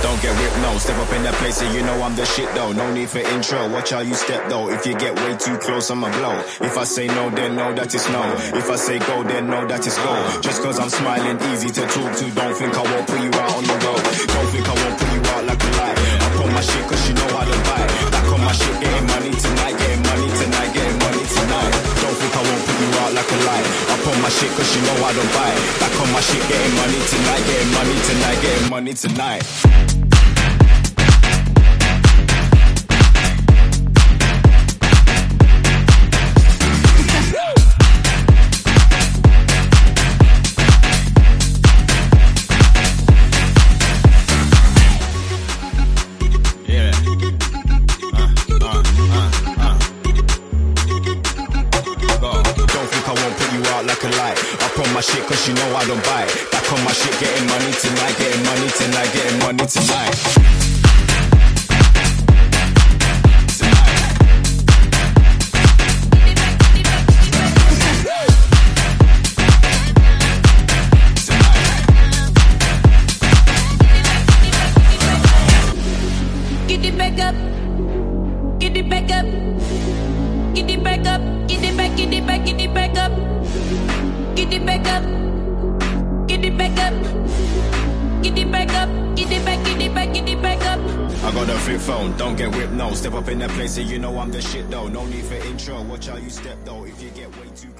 don't get whipped, no. Step up in that place and you know I'm the shit though. No need for intro, watch how you step though. If you get way too close, I'ma blow. If I say no, then know that it's no. If I say go, then know that it's go. Just cause I'm smiling, easy to talk to. Don't think I won't put you out on the road. Don't think I won't put you out like a lie. Up on my shit cause you know how to buy. Back on my shit, getting money tonight, getting money tonight, getting money tonight. Don't think I won't put you out like a lie. Up on my shit cause you know how to buy. Back on my shit, getting money tonight, getting money tonight, getting money tonight. Like a light, up on my shit cause you know I don't buy it. Back on my shit, getting money tonight, getting money tonight, getting money tonight. Get it back up, get it back up, get it back up, get it back, get it back, get it back up. Get it back up, get it back up, get it back up, get it back, get it back, get it back up. I got a flip phone, don't get whipped, no. Step up in that place and you know I'm the shit though. No need for intro, watch how you step though. If you get way too